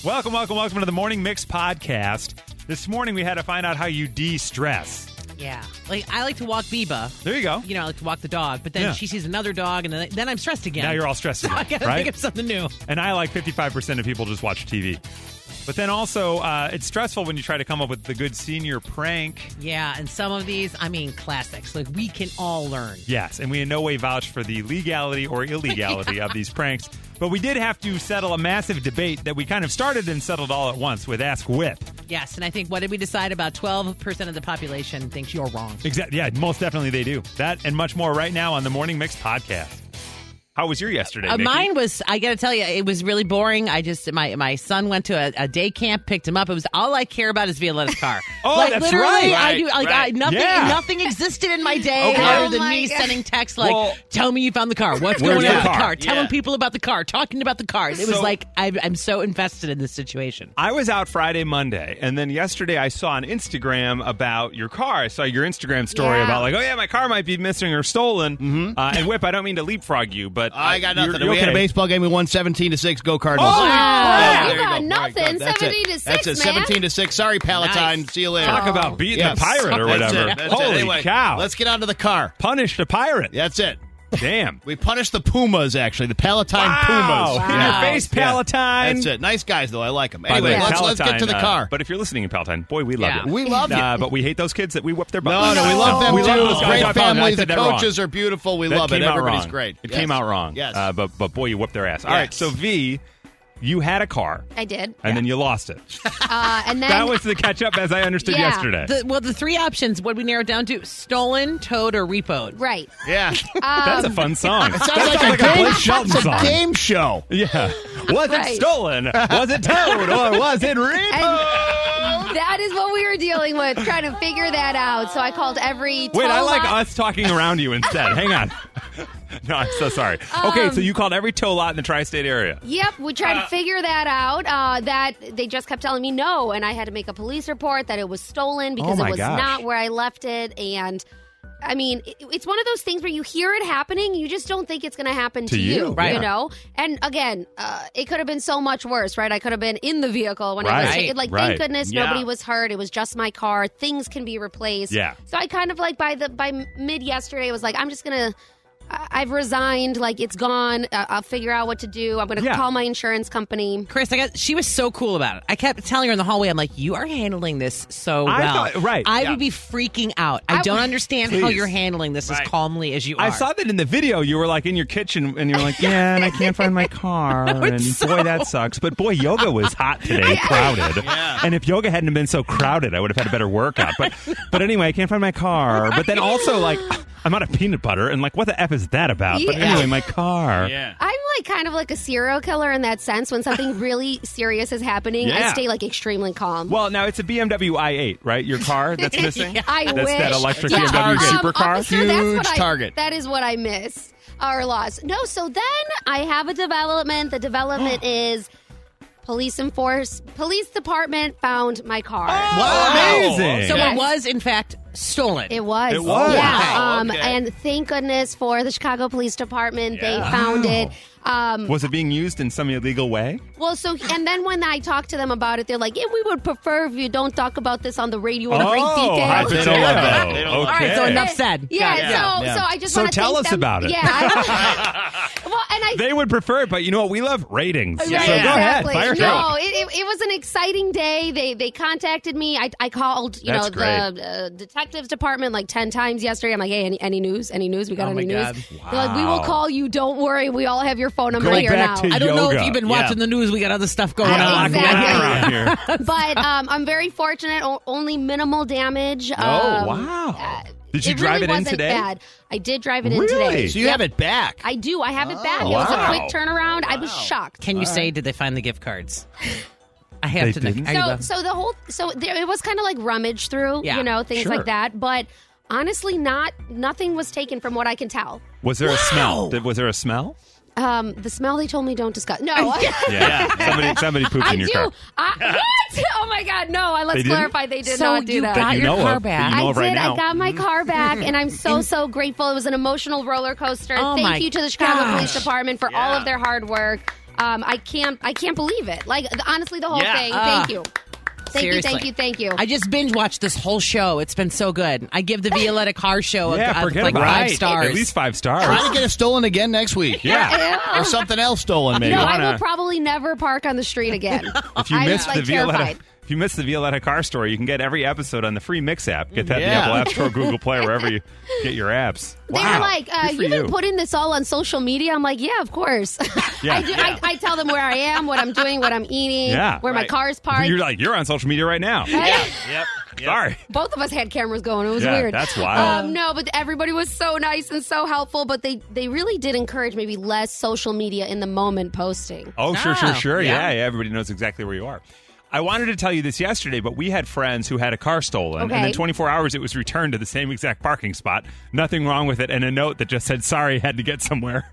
Welcome to the Morning Mix podcast. This morning we had to find out how you de-stress. Yeah. I like to walk Biba. There you go. I like to walk the dog, but then she sees another dog, and then I'm stressed again. Now you're all stressed again, I gotta right? think of something new. And I like 55% of people just watch TV. But then also, it's stressful when you try to come up with the good senior prank. Yeah, and some of these, classics. Like, we can all learn. Yes, and we in no way vouch for the legality or illegality of these pranks. But we did have to settle a massive debate that we kind of started and settled all at once with Ask Whip. Yes, and I think, what did we decide? About 12% of the population thinks you're wrong. Exactly. Yeah, most definitely they do. That and much more right now on the Morning Mix podcast. How was your yesterday, Nikki? Mine was, I got to tell you, it was really boring. My son went to a day camp, picked him up. It was all I care about is Violetta's car. That's literally, right. Nothing existed in my day other than me sending texts tell me you found the car. What's going on with the car? Telling people about the car, talking about the car. It was I'm so invested in this situation. I was out Friday, Monday, and then yesterday I saw on Instagram about your car. I saw your Instagram story about my car might be missing or stolen. Mm-hmm. And Whip, I don't mean to leapfrog you, but I got nothing. You're we okay. had a baseball game. We won 17-6. Go Cardinals! Wow. Yeah, You got nothing. 17-6, That's it. man. 17-6. Sorry, Palatine. Nice. See you later. Talk about beating the pirate or whatever. That's it. Holy Anyway, cow. Let's get on to the car. Punish the pirate. That's it. Damn. We punished the Pumas, actually. The Palatine Pumas. Pumas. In your face, Palatine. That's it. Nice guys, though. I like them. By the Anyway, way, let's get to the car. But if you're listening in Palatine, boy, we love you. We love you. But we hate those kids that we whip their butts. No, we love them, we too. love those guys. Great I families. said The that wrong. coaches are beautiful. We That love it. came out Everybody's wrong. great. It came out wrong. Yes. But boy, you whipped their ass. All right, so V, you had a car. I did. And then you lost it. And then That was the catch-up as I understood yesterday. The three options, what we narrowed down to, stolen, towed, or repoed. Right. Yeah. That's a fun song. It sounds like a Blake Shelton It's a song. game show. Yeah. Was it Right. stolen? Was it towed? Or was it repoed? And that is what we were dealing with, trying to figure that out. So I called every Wait, I tow like lot. us talking around you instead. Hang on. No, I'm so sorry. Okay, so you called every tow lot in the tri-state area. Yep, we tried to figure that out. That they just kept telling me no, and I had to make a police report that it was stolen because Oh, my it was gosh. not where I left it. And I mean, it's one of those things where you hear it happening, you just don't think it's going to happen to you, right? You know. And again, it could have been so much worse, right? I could have been in the vehicle when Right. I was taken. Like, Right. thank goodness Yeah. nobody was hurt. It was just my car. Things can be replaced. Yeah. So I kind of by mid yesterday was like, I'm just gonna. I've resigned. Like, it's gone. I'll figure out what to do. I'm going to call my insurance company. Chris, she was so cool about it. I kept telling her in the hallway, I'm like, you are handling this so I well. thought- right, I yeah. would be freaking out. I don't understand how Please. you're handling this as calmly as you are. I saw that in the video. You were like in your kitchen and you were like, yeah, and I can't find my car. And boy, that sucks. But boy, yoga was hot today, crowded. And if yoga hadn't been so crowded, I would have had a better workout. But anyway, I can't find my car. But then also, like, I'm out of peanut butter. And like, what the F is that about? But anyway, my car. Yeah. I'm like kind of like a serial killer in that sense. When something really serious is happening, I stay like extremely calm. Well, now it's a BMW i8, right? Your car that's missing? I That's wish. that electric Yeah. BMW supercar? Officer, that's Huge what target. That is what I miss or lost. No, so then I have a development. The development is police department found my car. Amazing. So Yes. it was, in fact, stolen. It was. It was? Yeah. Okay. And thank goodness for the Chicago Police Department. They found it. Was it being used in some illegal way? Well, and then when I talked to them about it, they're like, yeah, we would prefer if you don't talk about this on the radio in great detail. high They don't potato. like that. They don't All like right, so Okay. enough said. Yeah, so I just So want to tell thank us them. about it. Yeah. Well, and I They would prefer it, but you know what? We love ratings. Right, So go ahead. exactly. Fire No, away. it was an exciting day. They contacted me. I called That's the detectives department like 10 times yesterday. I'm like, hey, any news? Any news? We got any news? God. They're like, we will call you. Don't worry. We all have your phone number Go here back now. to I don't know if yoga. you've been watching the news. We got other stuff going on. Exactly. Around here. But I'm very fortunate. Only minimal damage. Oh, wow. Did you drive really it in wasn't today? Bad. I did drive it in Really? today. So you have it back. I do. I have it back. It was wow. a quick turnaround. I was shocked. Can you say, did they find the gift cards? I have They to didn't? It was kind of like rummage through, Yeah, things sure. like that. But honestly, nothing was taken from what I can tell. Was there a smell? Was there a smell? The smell they told me don't discuss. No, Yeah. Somebody pooped I in your do. car. What? Oh my God, no! They Let's didn't? clarify. They did So not do you that. got That you your know car of, back. that you know I of right did. now. I got my car back, and I'm so grateful. It was an emotional roller coaster. Oh, my Thank you to the Chicago gosh. Police Department for all of their hard work. I can't believe it. Like, honestly, the whole thing. Thank you. Thank you. I just binge watched this whole show. It's been so good. I give the Violetta Carr show like 5 stars. At least 5 stars. Try to get it stolen again next week. Yeah. Or something else stolen, maybe. No, I will probably never park on the street again. If you missed the Violetta... If you missed the Violetta Carr story, you can get every episode on the free Mix app. Get that in the Apple App Store, Google Play, wherever you get your apps. They were like, you've been putting this all on social media? I'm like, yeah, of course. I tell them where I am, what I'm doing, what I'm eating, where my car's parked. You're like, you're on social media right now. Yep. Sorry. Both of us had cameras going. It was weird. That's wild. No, but everybody was so nice and so helpful. But they really did encourage maybe less social media in the moment posting. Oh, sure. Yeah, everybody knows exactly where you are. I wanted to tell you this yesterday, but we had friends who had a car stolen, and in 24 hours it was returned to the same exact parking spot. Nothing wrong with it, and a note that just said, sorry, had to get somewhere.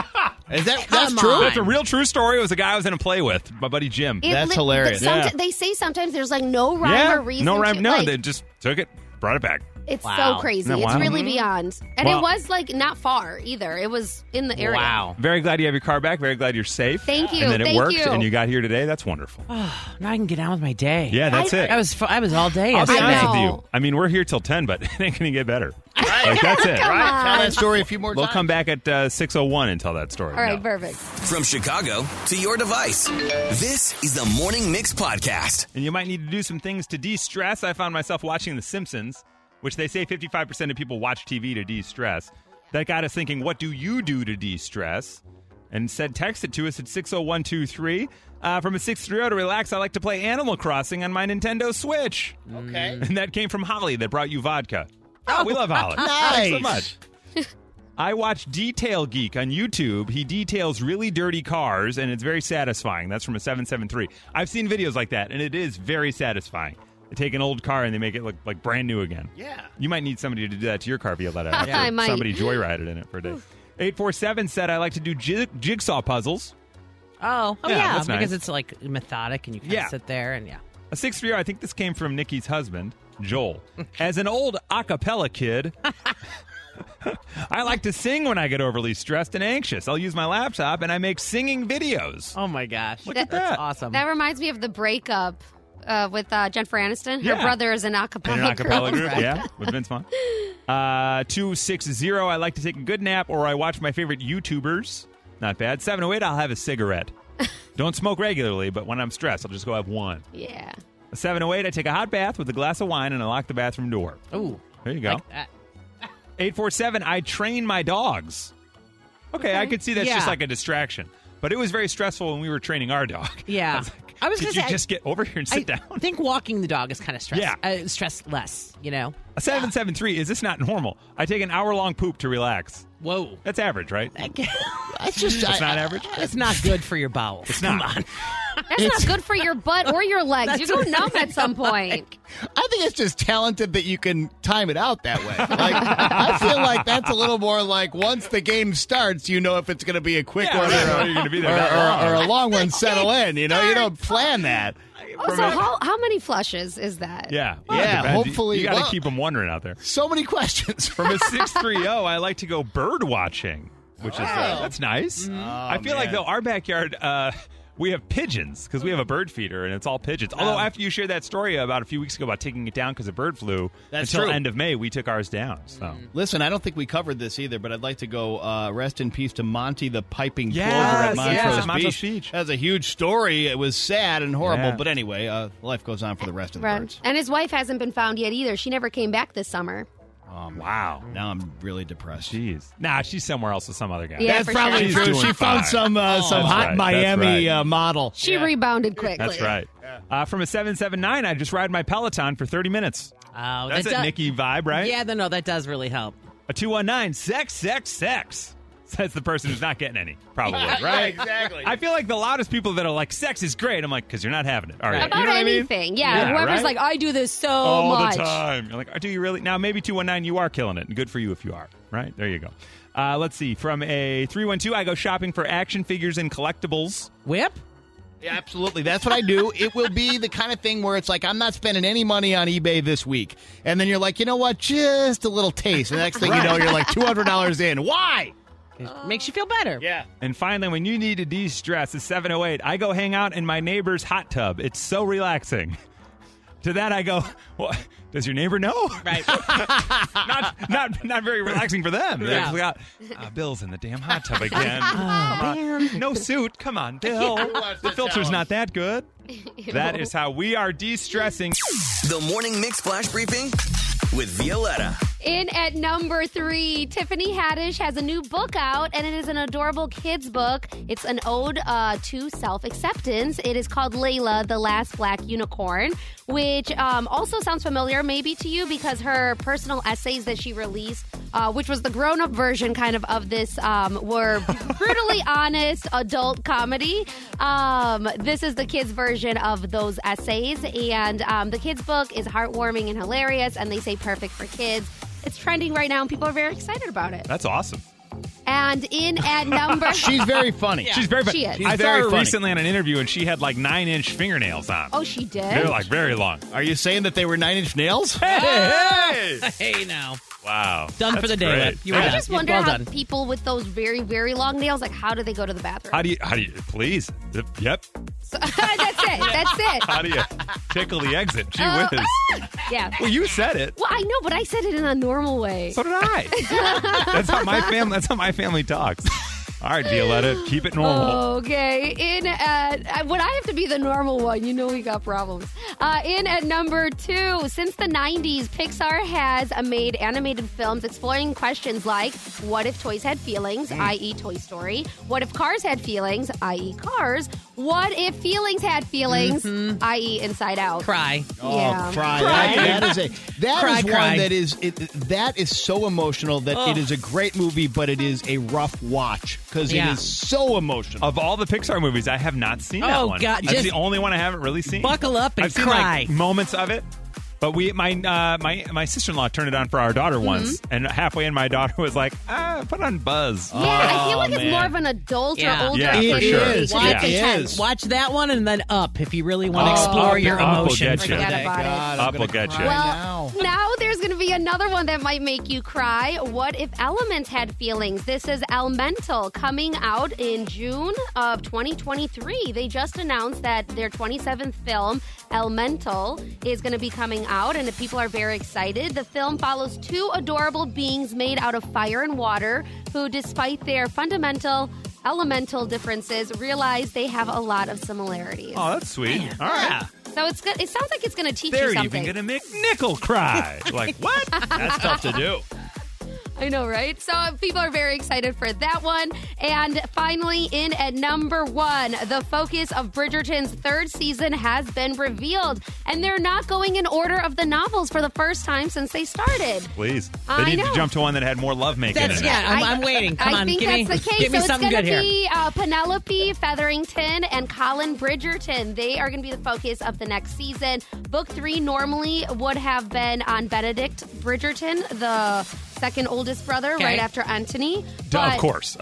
That's true? That's a real true story. It was a guy I was in a play with, my buddy Jim. That's hilarious. They say sometimes there's like no rhyme or reason. No rhyme. No, they just took it, brought it back. It's so crazy. It's really beyond. And it was like not far either. It was in the area. Wow. Very glad you have your car back. Very glad you're safe. Thank you. And that it worked and you got here today. That's wonderful. Now I can get on with my day. Yeah, that's it. I was all day I'll be yesterday. honest with you. I mean, we're here till 10, but it ain't going to get better. Like, that's it. Right? Tell that story a few more times. We'll come back at 6:01 and tell that story. All right, perfect. From Chicago to your device, this is the Morning Mix Podcast. And you might need to do some things to de-stress. I found myself watching The Simpsons, which they say 55% of people watch TV to de-stress. That got us thinking, what do you do to de-stress? And said, text it to us at 60123. From a 630 to relax, I like to play Animal Crossing on my Nintendo Switch. Okay. And that came from Holly that brought you vodka. Oh, we love Holly. Nice. Thanks so much. I watch Detail Geek on YouTube. He details really dirty cars, and it's very satisfying. That's from a 773. I've seen videos like that, and it is very satisfying. They take an old car and they make it look like brand new again. Yeah. You might need somebody to do that to your car, Violetta. After I might. somebody joyrided in it for a day. 847 said, I like to do jigsaw puzzles. Oh Yeah, yeah, that's nice. because it's like methodic and you kind of sit there and A 630, I think this came from Nikki's husband, Joel. As an old a cappella kid, I like to sing when I get overly stressed and anxious. I'll use my laptop and I make singing videos. Oh my gosh. Look at That's that. awesome. That reminds me of the breakup with Jennifer Aniston. Her Yeah. brother is an a cappella In an a cappella group. group, yeah, with Vince Vaughn. 260, I like to take a good nap or I watch my favorite YouTubers. Not bad. 708, I'll have a cigarette. Don't smoke regularly, but when I'm stressed, I'll just go have one. Yeah. 708, I take a hot bath with a glass of wine and I lock the bathroom door. Ooh. There you go. Like that. 847, I train my dogs. Okay, I could see that's just like a distraction. But it was very stressful when we were training our dog. Yeah. I was gonna could you say, just get over here and sit down? I think walking the dog is kind of stress. Yeah. Stress less, you know? A 773, is this not normal? I take an hour-long poop to relax. Whoa. That's average, right? That's just That's not average? It's not good for your bowels. It's not. Come on. That's not good for your butt or your legs. You go numb at some point. I think it's just talented that you can time it out that way. Like, I feel like that's a little more like once the game starts, you know if it's going to be a quick one you're going to be there that long. or a long one settle in. You know, you don't plan that. Also, how many flushes is that? Yeah. Yeah, Depends. hopefully- You got to well- keep them wondering out there. So many questions. From a 630, I like to go bird watching, which is that's nice. I feel like, though, our backyard, we have pigeons because we have a bird feeder and it's all pigeons. Although after you shared that story about a few weeks ago about taking it down because of bird flu, That's until true. end of May, we took ours down. So Listen, I don't think we covered this either, but I'd like to go rest in peace to Monty the piping Yes, plover at yes, Montrose at Montrose Beach. Beach. That was a huge story. It was sad and horrible, Yeah. but anyway, life goes on for the rest of the birds. And his wife hasn't been found yet either. She never came back this summer. wow. Now I'm really depressed. Jeez. Nah, she's somewhere else with some other guy. Yeah, That's for probably sure. true. She's She doing found fine. some hot right, Miami that's right. model. She rebounded quickly. That's right. From a 779, I just ride my Peloton for 30 minutes. Oh, That's a Nikki vibe, right? Yeah, no, that does really help. A 219, sex. Says the person who's not getting any, probably, right? exactly. I feel like the loudest people that are like, sex is great. I'm like, because you're not having it. All right. About You know what I mean? anything. Yeah. Yeah, Whoever's right? like, I do this so All much. the time. You're like, do you really? Now, maybe 219, you are killing it. And good for you if you are. Right? There you go. Let's see. From a 312, I go shopping for action figures and collectibles. Whip? Yeah, absolutely. That's what I do. It will be the kind of thing where it's like, I'm not spending any money on eBay this week. And then you're like, you know what? Just a little taste. And the next thing you know, you're like $200 in. Why? It makes you feel better. Yeah. And finally, when you need to de-stress, it's 7:08. I go hang out in my neighbor's hot tub. It's so relaxing. To that, I go, well, does your neighbor know? Right. not very relaxing for them. Yeah. They got Bill's in the damn hot tub again. Man. No suit. Come on, Bill. The filter's not that good. That is how we are de-stressing. The Morning Mix Flash Briefing with Violetta. In at number 3, Tiffany Haddish has a new book out, and it is an adorable kids book. It's an ode to self-acceptance. It is called Layla, the Last Black Unicorn, which also sounds familiar maybe to you because her personal essays that she released, which was the grown-up version kind of this, were brutally honest adult comedy. This is the kids' version of those essays, and the kids' book is heartwarming and hilarious, and they say perfect for kids. It's trending right now, and people are very excited about it. That's awesome. And in at number... She's very funny. She's very funny. She is. I saw her recently on an interview, and she had like 9-inch fingernails on. Oh, she did? They're like very long. Are you saying that they were 9-inch nails? Hey! Hey, now. Wow. Done for the day, great. Whip. You were I done. just wonder well how done. people with those very, very long nails, like, how do they go to the bathroom? How do you, please? Yep. That's it. How do you tickle the exit? Gee whiz. Yeah. Well, you said it. Well, I know, but I said it in a normal way. So did I. That's how my family talks. All right, Violetta, keep it normal. Okay. In at would I have to be the normal one? You know we got problems. In at number 2, since the 90s, Pixar has made animated films exploring questions like, what if toys had feelings, i.e. Toy Story? What if cars had feelings, i.e. Cars? What if feelings had feelings, i.e. Inside Out? Cry. Yeah. Cry. Cry. That is Cry. one that is so emotional that it is a great movie, but it is a rough watch because it is so emotional. Of all the Pixar movies, I have not seen that one. God, That's the only one I haven't really seen. Buckle up and I've seen cry. like moments of it. But my sister-in-law turned it on for our daughter once, and halfway in, my daughter was like, put on Buzz. Yeah, I feel like it's more of an adult or older Yeah, kid for sure. movie to It be is. intense. Watch that one and then Up if you really want to explore your Up will emotions. get you. Forget today. about it. God, Up I'm will gonna get cry you. now. Now there's going to be another one that might make you cry. What if Elements had feelings? This is Elemental coming out in June of 2023. They just announced that their 27th film, Elemental, is going to be coming out, and the people are very excited. The film follows 2 adorable beings made out of fire and water who, despite their fundamental elemental differences, realize they have a lot of similarities. Oh, that's sweet. All right. Yeah. So it's good. It sounds like it's going to teach They're you something. even going to make Nickel cry. Like, what? That's tough to do. I know, right? So people are very excited for that one. And finally, in at number 1, the focus of Bridgerton's 3rd season has been revealed. And they're not going in order of the novels for the first time since they started. Please. They I need to know. jump to one that had more lovemaking in it. I'm waiting. Come I on, think give me, that's the case. give me So it's something going good to here. be Penelope Featherington and Colin Bridgerton. They are going to be the focus of the next season. Book 3 normally would have been on Benedict Bridgerton, the second oldest brother, Okay. right after Anthony. Of course.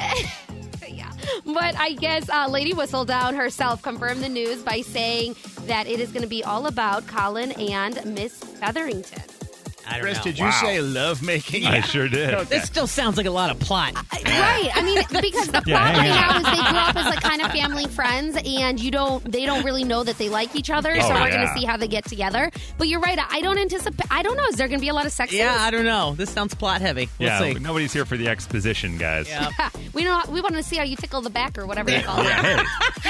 Yeah. But I guess Lady Whistledown herself confirmed the news by saying that it is going to be all about Colin and Miss Featherington. I don't Chris, know. did you say lovemaking? I sure did. This still sounds like a lot of plot. Right. I mean, because the Yeah, plot hang right on. now is they grew up as like kind of family friends, and they don't really know that they like each other. Oh, so we're going yeah. to see how they get together. But you're right. I don't know. Is there going to be a lot of sex Yeah, scenes? I don't know. This sounds plot heavy. We'll Yeah, see. nobody's here for the exposition, guys. Yeah. We want to see how you tickle the back or whatever they call it. Hey,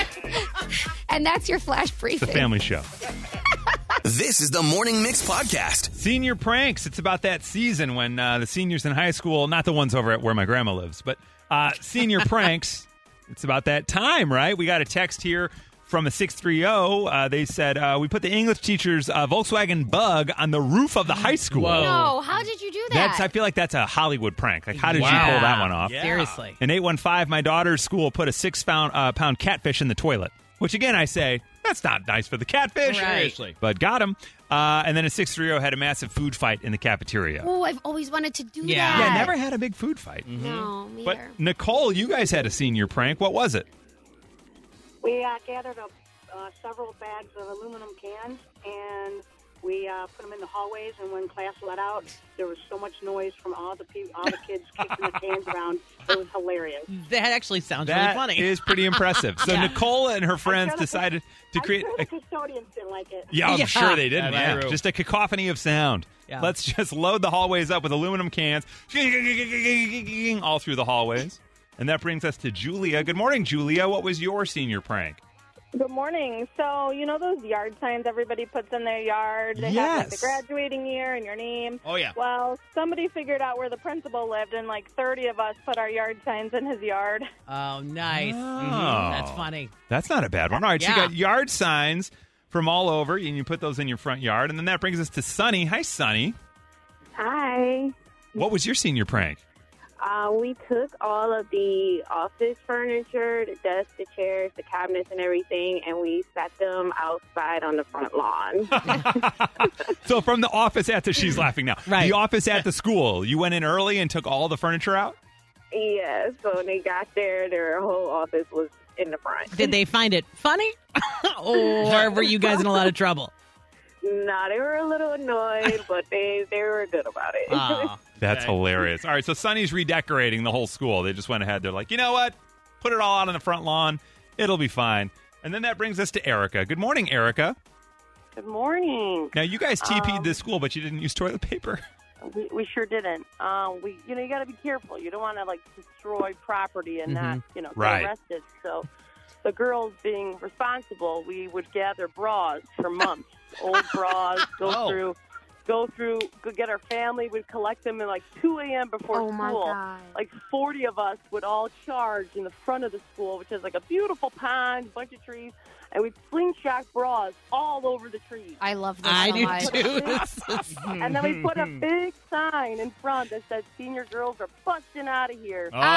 And that's your flash briefing. the family show. This is the Morning Mix Podcast. Senior pranks. It's about that season when the seniors in high school, not the ones over at where my grandma lives, but senior pranks. It's about that time, right? We got a text here from a 630. They said, we put the English teacher's Volkswagen Bug on the roof of the high school. Whoa. No, how did you do that? I feel like that's a Hollywood prank. Like, how did you pull that one off? Yeah. Seriously. In 815, my daughter's school put a 6-pound catfish in the toilet, which, again, I say, that's not nice for the catfish. Right. Seriously. But got him. And then a 630 had a massive food fight in the cafeteria. Oh, I've always wanted to do Yeah. that. Yeah, never had a big food fight. No, me But, either. Nicole, you guys had a senior prank. What was it? We gathered up several bags of aluminum cans, and We put them in the hallways, and when class let out, there was so much noise from all the kids kicking their cans around. It was hilarious. That actually sounds really funny. That is pretty impressive. So Nicole and her friends decided to create. I'm sure the custodians didn't like it. Yeah, I'm sure they didn't. That's true. Just a cacophony of sound. Yeah. Let's just load the hallways up with aluminum cans all through the hallways. And that brings us to Julia. Good morning, Julia. What was your senior prank? Good morning. So, you know those yard signs everybody puts in their yard? They have like the graduating year and your name. Oh, yeah. Well, somebody figured out where the principal lived, and like 30 of us put our yard signs in his yard. Oh, nice. Oh. That's funny. That's not a bad one. All right, so you got yard signs from all over, and you put those in your front yard. And then that brings us to Sunny. Hi, Sunny. Hi. What was your senior prank? We took all of the office furniture, the desk, the chairs, the cabinets, and everything, and we set them outside on the front lawn. So from the office at the, she's laughing now. Right. The office at the school, you went in early and took all the furniture out? Yeah, so when they got there, their whole office was in the front. Did they find it funny? Or were you guys in a lot of trouble? Nah, they were a little annoyed, but they were good about it. That's hilarious. All right, so Sunny's redecorating the whole school. They just went ahead. They're like, you know what? Put it all out on the front lawn. It'll be fine. And then that brings us to Erica. Good morning, Erica. Good morning. Now, you guys TP'd this school, but you didn't use toilet paper. We sure didn't. You got to be careful. You don't want to destroy property and not, get arrested. So the girls being responsible, we would gather bras for months. Old bras, go get our family. We'd collect them at 2 a.m. before school. My God. 40 of us would all charge in the front of the school, which is a beautiful pond, a bunch of trees, and we'd slingshot bras all over the trees. I love this I so do much. too. And then we put a big sign in front that said, "Senior girls are busting out of here." Oh, man,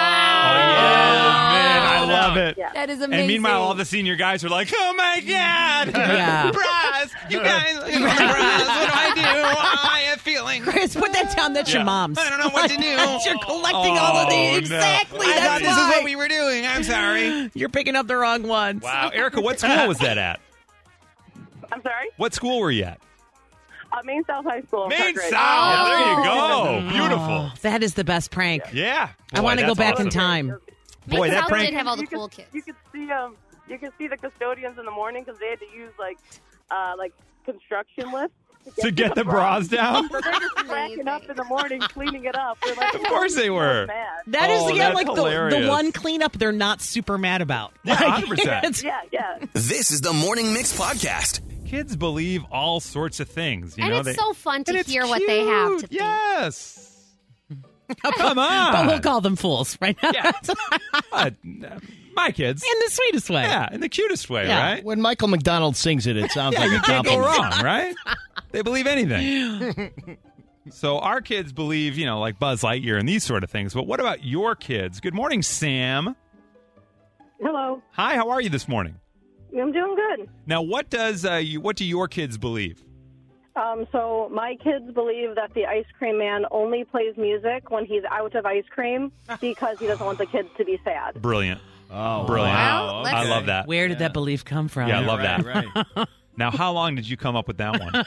I love it. Yeah. That is amazing. And meanwhile, all the senior guys are like, oh, my God. Yeah. Bras. You guys, look at my bras. What do I do? I have feelings. Chris, put that down. That's your mom's. I don't know what to do. You're collecting all of these. No. Exactly. I That's thought this is why. what we were doing. I'm sorry. You're picking up the wrong ones. Wow. Erica, what school was that at? I'm sorry? What school were you at? Maine South High School. Maine Park Ridge. South. There you go. Beautiful. That is the best prank. Yeah. I want to go back in time. Boy, that South prank. did have all the You cool could- kids. You could see you could see the custodians in the morning because they had to use construction lifts To get the bras down? So they're just racking up in the morning, cleaning it up. We're like, Of course they were. Mad. That is that's the hilarious. one cleanup they're not super mad about. Yeah, 100%. it's- Yeah. This is the Morning Mix Podcast. Kids believe all sorts of things. You And know, it's so fun to and it's hear what they have to cute. think. Yes. Come on. But we'll call them fools right now. Yeah. My kids. In the sweetest way. Yeah, in the cutest way, Yeah. right? When Michael McDonald sings it, it sounds like You a can't go compliment. wrong, right? They believe anything. So our kids believe, like Buzz Lightyear and these sort of things. But what about your kids? Good morning, Sam. Hello. Hi, how are you this morning? I'm doing good. Now, what do your kids believe? So my kids believe that the ice cream man only plays music when he's out of ice cream because he doesn't want the kids to be sad. Brilliant. Oh, Brilliant. wow. I love that. Where did that belief come from? Yeah, I love that. Right. Now, how long did you come up with that one?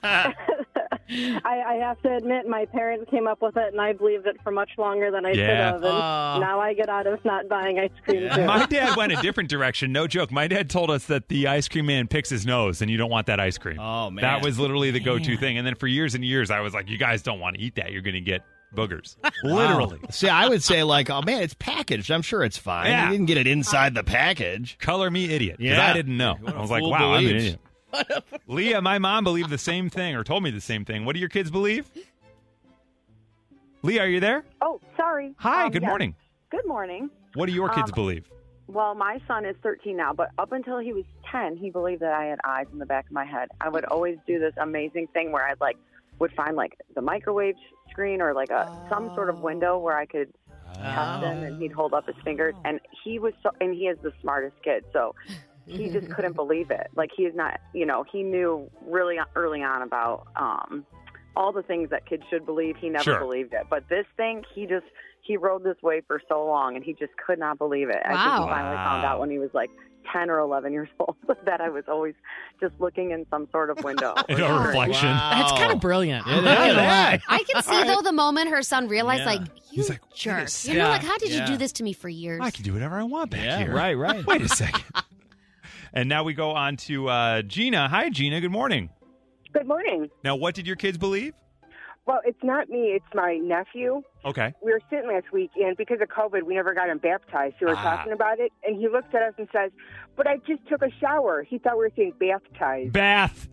I have to admit, my parents came up with it, and I believed it for much longer than I should Yeah. have. And now I get out of not buying ice cream, too. My dad went a different direction. No joke. My dad told us that the ice cream man picks his nose and you don't want that ice cream. Oh, man. That was literally the go-to thing. And then for years and years, I was like, you guys don't want to eat that. You're going to get boogers. Literally. Wow. See, I would say oh man, it's packaged. I'm sure it's fine. Yeah. You didn't get it inside the package. Color me idiot. Because Yeah. I didn't know. What a I was like, fool wow, I'm an believes. idiot. Leah, my mom believed the same thing or told me the same thing. What do your kids believe? Leah, are you there? Oh, sorry. Hi, good yes. morning. Good morning. What do your kids believe? Well, my son is 13 now, but up until he was 10, he believed that I had eyes in the back of my head. I would always do this amazing thing where I'd would find the microwave screen or some sort of window where I could test him, and he'd hold up his fingers, and he is the smartest kid, so he just couldn't believe it. He is not, he knew really early on about all the things that kids should believe. He never believed it, but this thing, he rode this wave for so long, and he just could not believe it. I think he finally found out when he was 10 or 11 years old that I was always just looking in some sort of window. In a reflection. Wow. That's kind of brilliant. I can see, though, the moment her son realized, He's like, jerk. You know, how did you do this to me for years? I can do whatever I want back here. Right. Wait a second. And now we go on to Gina. Hi, Gina. Good morning. Good morning. Now, what did your kids believe? Well, it's not me. It's my nephew. Okay. We were sitting last week, and because of COVID, we never got him baptized. So we were talking about it, and he looks at us and says, but I just took a shower. He thought we were saying baptized. Bath.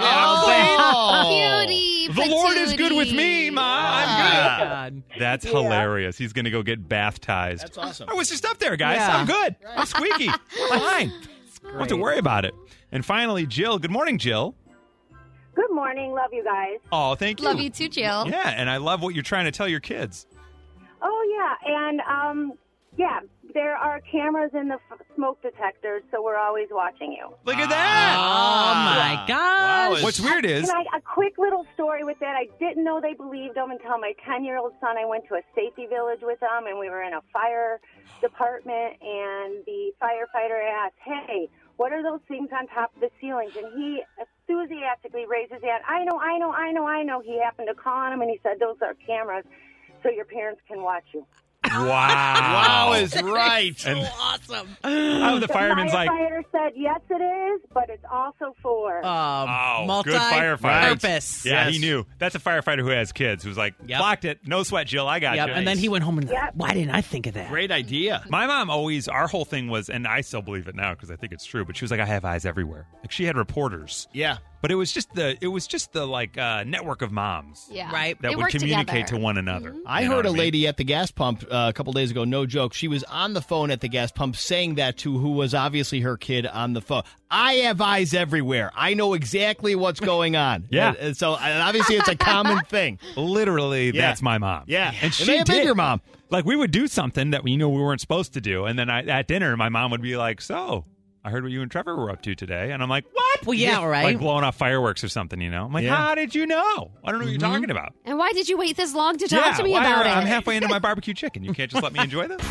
Cutie. The Lord is good with me, Ma. I'm good. That's hilarious. He's going to go get baptized. That's awesome. I was just up there, guys. Yeah. I'm good. I'm squeaky. We're fine. Don't have to worry about it. And finally, Jill. Good morning, Jill. Good morning. Love you guys. Oh, thank you. Love you too, Jill. Yeah, and I love what you're trying to tell your kids. Oh, yeah. And, there are cameras in the smoke detectors, so we're always watching you. Look at that. Oh, my gosh. What's weird is... A quick little story with that. I didn't know they believed them until my 10-year-old son, I went to a safety village with them, and we were in a fire department, and the firefighter asked, hey, what are those things on top of the ceilings? And he enthusiastically raised his hand. I know. He happened to call on him, and he said, those are cameras, so your parents can watch you. Wow. Wow is right. So awesome. The fireman's like... The firefighter said, yes, it is, but it's also for... good firefighter. Purpose. Yeah, he knew. That's a firefighter who has kids who's like, blocked it. No sweat, Jill. I got you. And then he went home and why didn't I think of that? Great idea. My mom always, our whole thing was, and I still believe it now because I think it's true, but she was like, I have eyes everywhere. Like she had reporters. Yeah. But it was just the network of moms. Yeah. Right. That would communicate to one another. Mm-hmm. I heard a lady at the gas pump a couple days ago, no joke. She was on the phone at the gas pump saying that to who was obviously her kid on the phone. I have eyes everywhere. I know exactly what's going on. Yeah. And so obviously it's a common thing. Literally, that's my mom. Yeah. And she did. Your mom. Like we would do something that we weren't supposed to do. And then at dinner, my mom would be like, so... I heard what you and Trevor were up to today. And I'm like, what? Well, yeah, right. Like blowing off fireworks or something, I'm like, how did you know? I don't know what you're talking about. And why did you wait this long to talk to me about it? I'm halfway into my barbecue chicken. You can't just let me enjoy this?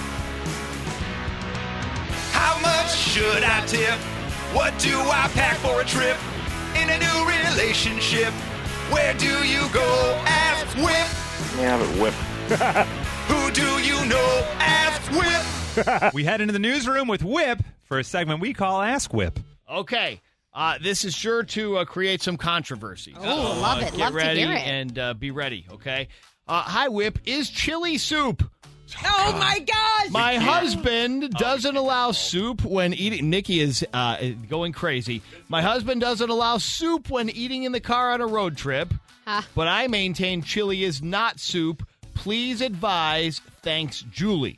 How much should I tip? What do I pack for a trip? In a new relationship, where do you go? Ask Whip. Yeah, but Whip. Who do you know? Ask Whip. We head into the newsroom with Whip for a segment we call Ask Whip. Okay. This is sure to create some controversy. Oh, love it. Get Love ready to hear it. and be ready, okay? Hi, Whip. Is chili soup? Oh, my gosh. My husband doesn't allow soup when eating. Nikki is going crazy. My husband doesn't allow soup when eating in the car on a road trip, but I maintain chili is not soup. Please advise. Thanks, Julie.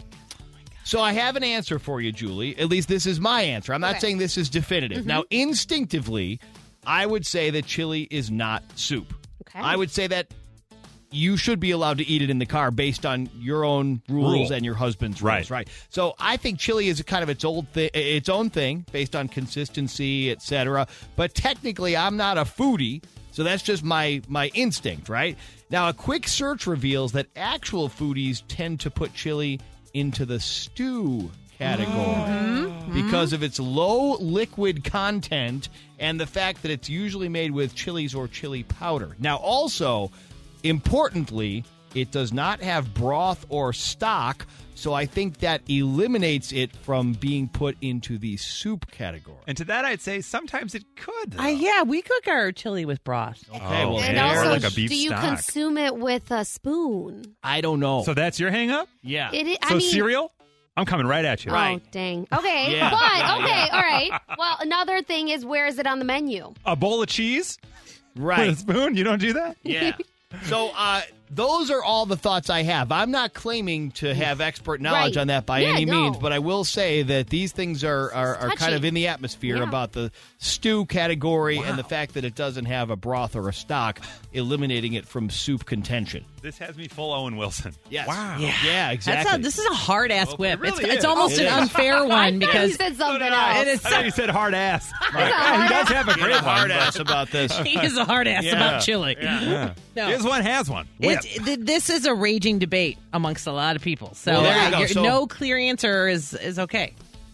So I have an answer for you, Julie. At least this is my answer. I'm not saying this is definitive. Mm-hmm. Now, instinctively, I would say that chili is not soup. Okay. I would say that you should be allowed to eat it in the car based on your own rules and your husband's rules, right? So I think chili is kind of its own thing based on consistency, etc. But technically, I'm not a foodie, so that's just my instinct, right? Now, a quick search reveals that actual foodies tend to put chili into the stew category because of its low liquid content and the fact that it's usually made with chilies or chili powder. Now, also, importantly, it does not have broth or stock, so I think that eliminates it from being put into the soup category. And to that, I'd say sometimes it could. Yeah, we cook our chili with broth. Okay, well, And or also, like a beef do you stock. consume it with a spoon? I don't know. So that's your hang-up? Yeah. So cereal? I'm coming right at you. Oh, dang. Okay, Yeah. but, okay, all right. Well, another thing is, where is it on the menu? A bowl of cheese? Right. With a spoon? You don't do that? Yeah. So those are all the thoughts I have. I'm not claiming to have expert knowledge on that by any means, but I will say that these things are kind of in the atmosphere about the stew category and the fact that it doesn't have a broth or a stock, eliminating it from soup contention. This has me full Owen Wilson. Yes. Wow. Yeah, exactly. This is a hard ass whip. really It's is. almost an unfair one because You said something I else. thought you said hard ass. Right. Yeah, he does have a great hard one. ass about this. he is a hard ass about chili. Yeah. No. Here's one has one. Whip. This is a raging debate amongst a lot of people. So, Well, there you go. So- no clear answer is okay.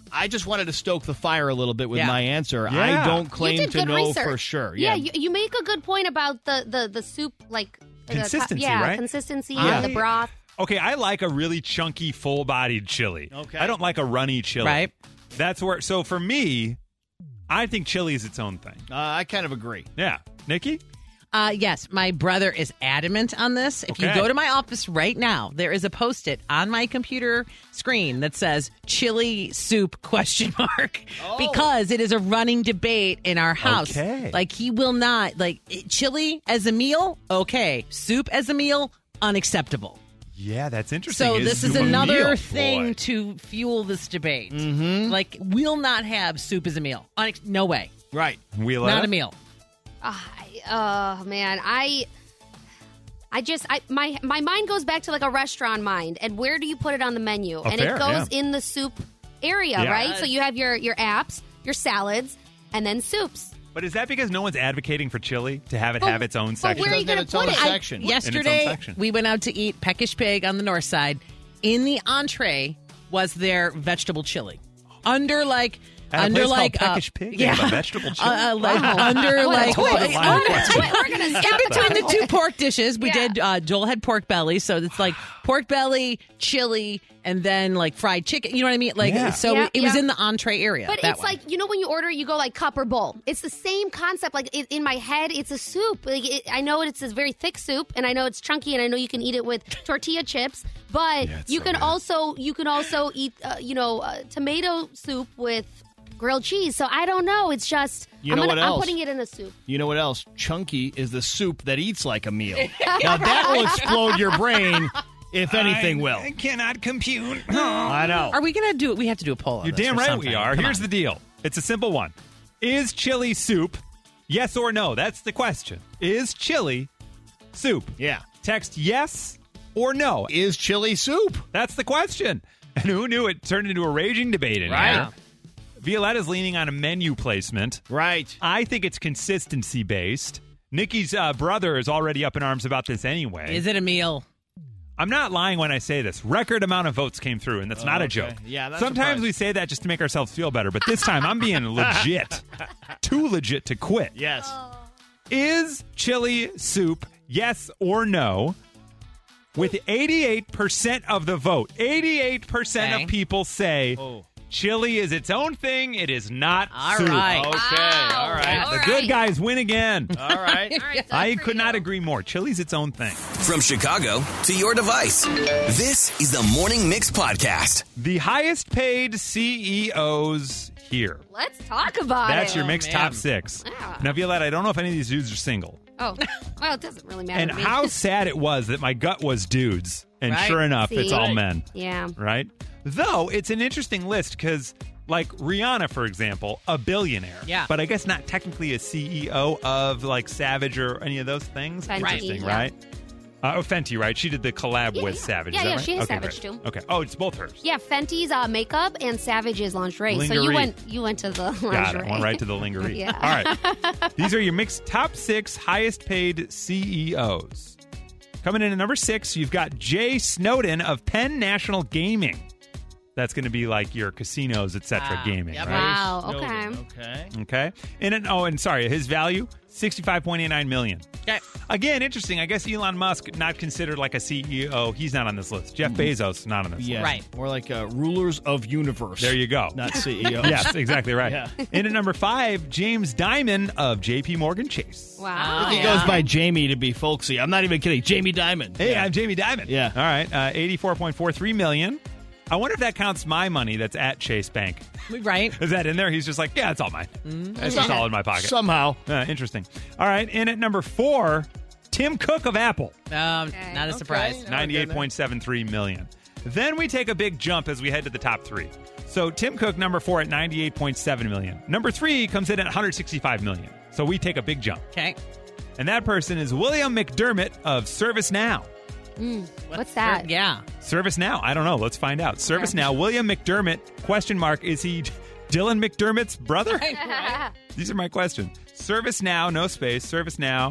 I just wanted to stoke the fire a little bit with my answer. Yeah. I don't claim to know research. for sure. Yeah, you make a good point about the soup, like consistency, right? Consistency and the broth. Okay, I like a really chunky, full-bodied chili. Okay. I don't like a runny chili. Right. That's where. So for me, I think chili is its own thing. I kind of agree. Yeah, Nikki. Yes, my brother is adamant on this. If you go to my office right now, there is a Post-it on my computer screen that says chili soup ? Because it is a running debate in our house. Okay. Like he will not chili as a meal, okay. Soup as a meal, unacceptable. Yeah, that's interesting. So this is another meal, thing boy. to fuel this debate. Mm-hmm. Like, we'll not have soup as a meal. No way. Right. Not a meal. Oh man, my mind goes back to like a restaurant mind, and where do you put it on the menu? And it goes in the soup area, right? So you have your apps, your salads, and then soups. But is that because no one's advocating for chili to have it have its own section? Where are you going to put it? Section. Yesterday, we went out to eat Peckish Pig on the north side. In the entree was their vegetable chili. Under Peckish Pig. Yeah, a vegetable chili. Under like we're gonna stop in between the two pork dishes, we did. Joel had pork belly, so it's like pork belly, chili, and then like fried chicken. You know what I mean? Like it was in the entree area. But it's like when you order, you go like cup or bowl. It's the same concept. Like in my head, it's a soup. Like I know it's a very thick soup, and I know it's chunky, and I know you can eat it with tortilla chips. But you can also eat tomato soup with grilled cheese. So I don't know. It's just I'm putting it in a soup. You know what else? Chunky is the soup that eats like a meal. Now that will explode your brain. If anything will. I cannot compute. I know. Are we going to do it? We have to do a poll on You're this damn or right something. we are. Come Here's on. the deal. It's a simple one. Is chili soup? Yes or no? That's the question. Is chili soup? Yeah. Text yes or no. Is chili soup? That's the question. And who knew it turned into a raging debate in Right. here? Violetta's leaning on a menu placement. Right. I think it's consistency-based. Nikki's brother is already up in arms about this anyway. Is it a meal? I'm not lying when I say this. Record amount of votes came through, and that's not a joke. Yeah, that's Sometimes we say that just to make ourselves feel better, but this time I'm being legit. Too legit to quit. Yes. Is chili soup yes or no? With 88% of the vote, 88% of people say chili is its own thing. It is not soup. Right. Okay. All right. The good guys win again. All right. I could not agree more. Chili's its own thing. From Chicago to your device, this is the Morning Mix Podcast. The highest paid CEOs here. Let's talk about That's it. your mixed top 6. Yeah. Now, Violetta, I don't know if any of these dudes are single. Oh, well, it doesn't really matter And to me. how sad it was that my gut was dudes. And Right. sure enough, it's See? all men. Yeah. Right? Though, it's an interesting list because, like, Rihanna, for example, a billionaire. Yeah. But I guess not technically a CEO of, like, Savage or any of those things. Fenty, Interesting, yeah. right? Fenty, right? She did the collab with Savage. Yeah, is that yeah, right? she has Okay, Savage, great. too. Okay. Oh, it's both hers. Yeah, Fenty's makeup and Savage's lingerie. So Lingerie. you went to the lingerie. Got it. Went right to the lingerie. Yeah. All right. These are your mixed top 6 highest paid CEOs. Coming in at number 6, you've got Jay Snowden of Penn National Gaming. That's going to be like your casinos, etc. gaming, yep. right? Wow, okay. Okay. Okay. And sorry, his value, $65.89 million. Okay. Again, interesting. I guess Elon Musk not considered like a CEO. He's not on this list. Jeff Bezos not on this Yeah. list. Right. More like rulers of universe. There you go. Not CEOs. Yes, exactly right. Yeah. And at number 5, James Dimon of JP Morgan Chase. Wow. He goes by Jamie to be folksy. I'm not even kidding. Jamie Dimon. Hey, I'm Jamie Dimon. Yeah. All right. $84.43 million. I wonder if that counts my money that's at Chase Bank. Right. Is that in there? He's just like, yeah, it's all mine. It's just all in my pocket. Somehow. Interesting. All right. And at number 4, Tim Cook of Apple. Not a surprise. $98.73 million. Then we take a big jump as we head to the top 3. So Tim Cook, number 4 at $98.7 million. Number 3 comes in at $165 million. So we take a big jump. Okay. And that person is William McDermott of ServiceNow. What's that? Yeah. ServiceNow. I don't know. Let's find out. ServiceNow. William McDermott, question mark, is he Dylan McDermott's brother? These are my questions. ServiceNow, no space. ServiceNow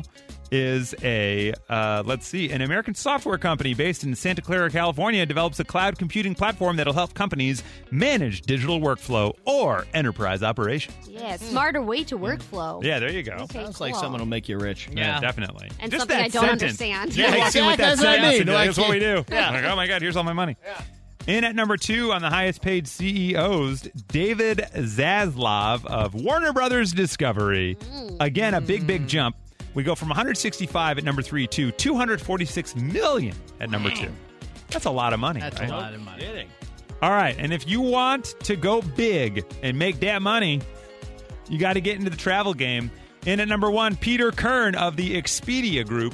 is an American software company based in Santa Clara, California, develops a cloud computing platform that'll help companies manage digital workflow or enterprise operations. Yeah, smarter way to workflow. Yeah, there you go. Okay, Sounds like someone will make you rich. Yeah, definitely. And just something that I don't sentence. understand. Yeah, exactly. With that That's what I sentence, mean. that's what we do. Yeah. Like, oh my God, here's all my money. Yeah. In at number 2 on the highest paid CEOs, David Zaslav of Warner Brothers Discovery. Again, a big jump. We go from 165 at number 3 to 246 million at number 2. That's a lot of money. That's right? a lot of money. All right, and if you want to go big and make that money, you got to get into the travel game. In at number 1, Peter Kern of the Expedia Group,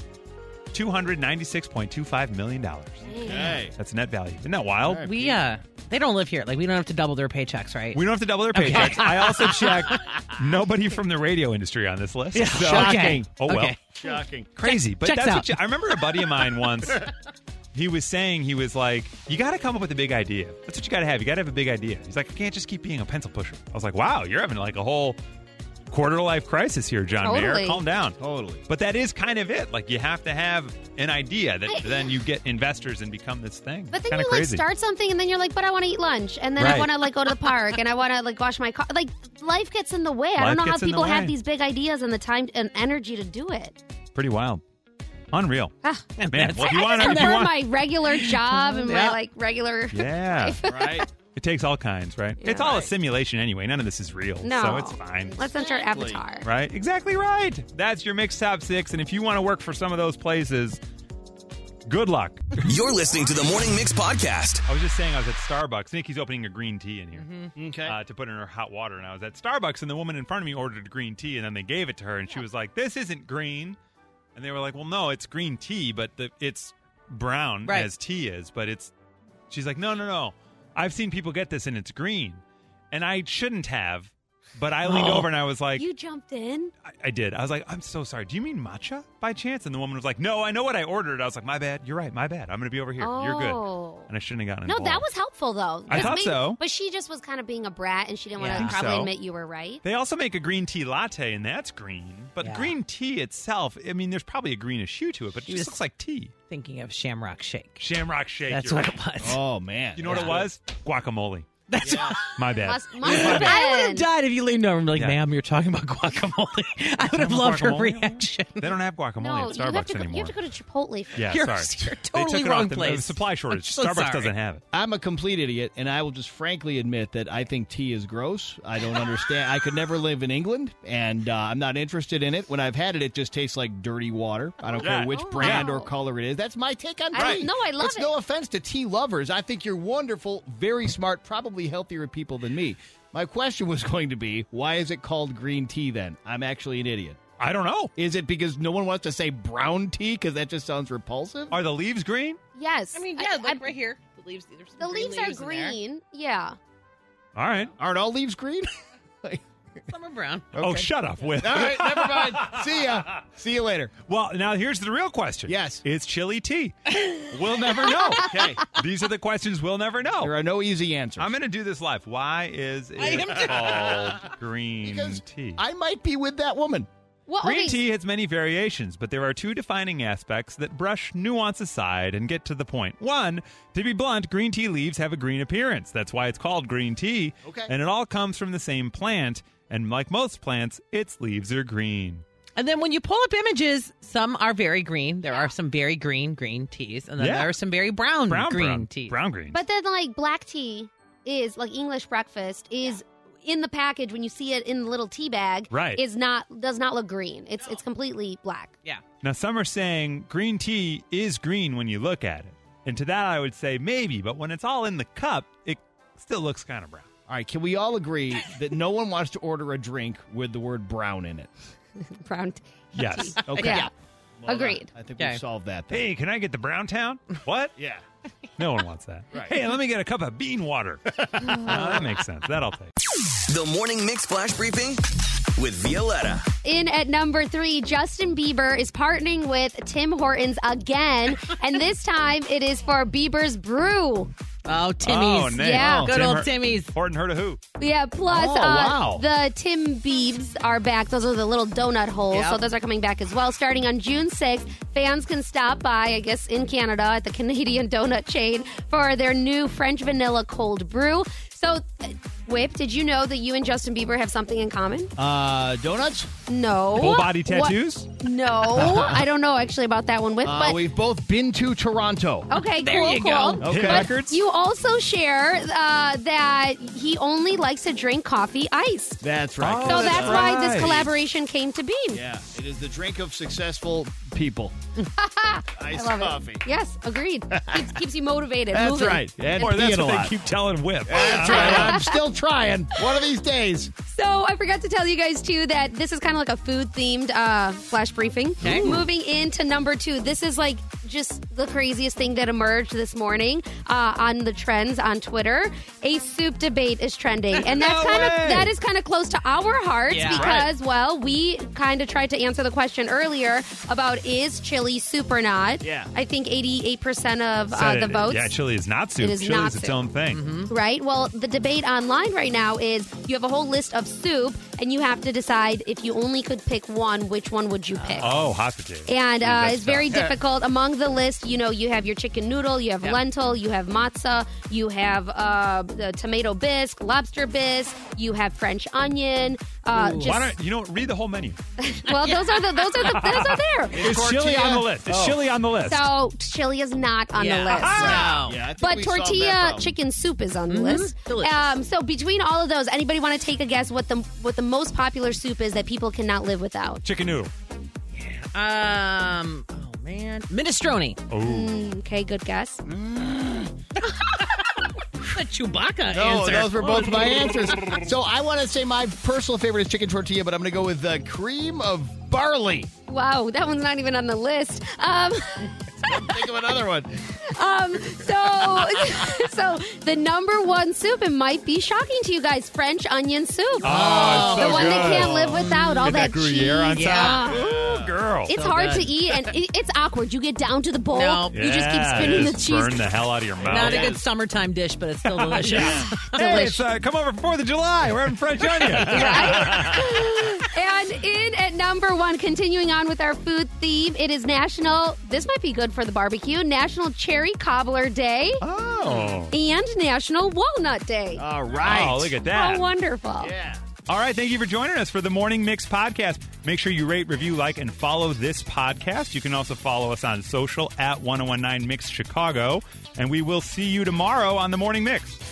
$296.25 million. Okay. That's net value. Isn't that wild? Right, they don't live here. Like, we don't have to double their paychecks, right? We don't have to double their paychecks. I also checked nobody from the radio industry on this list. Yeah. So. Shocking. Oh, well. Okay. Shocking. Crazy. But Checks that's out. what I remember a buddy of mine once. He was saying, he was like, you got to come up with a big idea. That's what you got to have. You got to have a big idea. He's like, I can't just keep being a pencil pusher. I was like, wow, you're having like a whole quarter-life crisis here, John Mayer. Calm down. Totally. But that is kind of it. Like, you have to have an idea that then you get investors and become this thing. But then Kinda you crazy. start something and then you're like, but I want to eat lunch. And then I want to go to the park and I want to wash my car. Like, life gets in the way. I don't know how people have these big ideas and the time and energy to do it. Pretty wild. Unreal. Man, well, if you I want just to... prefer my regular job and my regular life. Right. It takes all kinds, right? Yeah. It's all a simulation anyway. None of this is real. No. So it's fine. Let's enter Avatar. Right? Exactly right. That's your Mixed Top 6. And if you want to work for some of those places, good luck. You're listening to the Morning Mix podcast. I was just saying I was at Starbucks. Nikki's opening a green tea in here Okay. to put in her hot water. And I was at Starbucks, and the woman in front of me ordered a green tea, and then they gave it to her. And she was like, this isn't green. And they were like, well, no, it's green tea, but it's brown as tea is. But she's like, no. I've seen people get this, and it's green. And I shouldn't have. But I leaned over and I was like... You jumped in? I did. I was like, I'm so sorry. Do you mean matcha by chance? And the woman was like, no, I know what I ordered. I was like, my bad. You're right. My bad. I'm going to be over here. You're good. And I shouldn't have gotten No, involved. that was helpful, though. I thought so. But she just was kind of being a brat, and she didn't want to I think probably so. admit you were right. They also make a green tea latte, and that's green. But green tea itself, I mean, there's probably a greenish hue to it, but it just looks like tea. Thinking of Shamrock Shake. Shamrock Shake. That's you're what right. it was. Oh, man. You know what it was? Guacamole. That's my bad. Must I would have died if you leaned over and be like, ma'am, you're talking about guacamole. I would have loved her reaction. They don't have guacamole No, at you have Starbucks to go, anymore. You have to go to Chipotle. Yeah, You're sorry. totally they took it wrong off the place. supply shortage. I'm so Starbucks sorry. doesn't have it. I'm a complete idiot, and I will just frankly admit that I think tea is gross. I don't understand. I could never live in England, and I'm not interested in it. When I've had it, it just tastes like dirty water. I don't care which brand or color it is. That's my take on tea. I love it's it. no offense to tea lovers. I think you're wonderful, very smart, probably healthier people than me. My question was going to be, why is it called green tea then? I'm actually an idiot. I don't know. Is it because no one wants to say brown tea because that just sounds repulsive? Are the leaves green? Yes. I mean, yeah, look right here. The leaves. The leaves are green. Yeah. All right. Aren't all leaves green? Some are brown. Okay. Oh, shut up, Whit. All right, never mind. See ya. See you later. Well, now here's the real question. Yes. Is chili tea? We'll never know. Okay. These are the questions we'll never know. There are no easy answers. I'm going to do this live. Why is it called green tea? I might be with that woman. Well, green tea has many variations, but there are two defining aspects that brush nuance aside and get to the point. One, to be blunt, green tea leaves have a green appearance. That's why it's called green tea. Okay. And it all comes from the same plant. And like most plants, its leaves are green. And then when you pull up images, some are very green. There are some very green teas. And then there are some very brown green teas. Brown green. But then, like, black tea is, like, English breakfast is in the package when you see it in the little tea bag. Right. Does not look green. It's completely black. Yeah. Now, some are saying green tea is green when you look at it. And to that, I would say maybe. But when it's all in the cup, it still looks kind of brown. All right, can we all agree that no one wants to order a drink with the word brown in it? Brown tea. Yes. Okay. Yeah. Well, Agreed. I think we've solved that. Then. Hey, can I get the Brown Town? What? Yeah. No one wants that. Right. Hey, let me get a cup of bean water. That makes sense. That I'll take. The Morning Mix Flash Briefing with Violetta. In at number 3, Justin Bieber is partnering with Tim Hortons again, and this time it is for Bieber's Brew. Oh, Timmy's. Oh, Nick. Yeah. Good old Timmy's. Horton heard of who? Yeah, plus wow. the Tim Biebs are back. Those are the little donut holes. Yep. So those are coming back as well. Starting on June 6th, fans can stop by, I guess, in Canada at the Canadian donut chain for their new French vanilla cold brew. So, Whip, did you know that you and Justin Bieber have something in common? Donuts? No. Full body tattoos? No. I don't know actually about that one, Whip. But We've both been to Toronto. okay, There cool, you cool. go. Okay. Hit records? You also share that he only likes to drink coffee iced. That's right. Oh, So that's why this right. collaboration came to be. Yeah, it is the drink of successful people. Iced I love coffee. it. Yes, agreed. Keeps you motivated. That's moving. right. And Boy, that's peeing a what they lot. keep telling Whip. That's right. I'm still trying. One of these days. So I forgot to tell you guys, too, that this is kind of like a food-themed flash briefing. Okay. Moving into number 2, this is like just the craziest thing that emerged this morning on the trends on Twitter. A soup debate is trending. And that's that is kind of close to our hearts because, well, we kind of tried to answer the question earlier about is chili soup or not. Yeah. I think 88% of Said the it- votes. Yeah, chili is not soup. It is Chili not is its soup. own thing. Right? Well, the debate online right now is you have a whole list of soup, and you have to decide if you only could pick one, which one would you pick? Oh, hot potato. And That's it's very tough. difficult. Among the list, you know, you have your chicken noodle, you have lentil, you have matzah, you have the tomato bisque, lobster bisque, you have French onion. Why don't read the whole menu? Well, those are there. Is chili on the list? Is chili on the list? So chili is not on the list. No. Yeah, I think But we solved that tortilla problem. chicken soup is on the list. Delicious. So between all of those, anybody want to take a guess what the most popular soup is that people cannot live without? Chicken noodle. Oh, man. Minestrone. Okay, good guess. The Chewbacca No, answer. those were both my answers. So I want to say my personal favorite is chicken tortilla, but I'm going to go with cream of barley. Wow, that one's not even on the list. Think of another one. So the number one soup, it might be shocking to you guys, French onion soup. Oh, it's so the one they good. can't live without. All Get that cheese. Gruyere on top. Yeah. Ooh, girl. It's So hard good. to eat, and it's awkward. You get down to the bowl, No. you just keep Yeah, spinning the just cheese. burn the hell out of your mouth. Not a good summertime dish, but it's still delicious. Hey, it's, come over for 4th of July. We're having French onion. And in at number 1, continuing on with our food theme, it is National, this might be good for the barbecue, National Cherry Cobbler Day Oh. and National Walnut Day. All right. Oh, look at that. How wonderful. Yeah. All right, thank you for joining us for the Morning Mix podcast. Make sure you rate, review, like, and follow this podcast. You can also follow us on social at 1019 Mix Chicago. And we will see you tomorrow on the Morning Mix.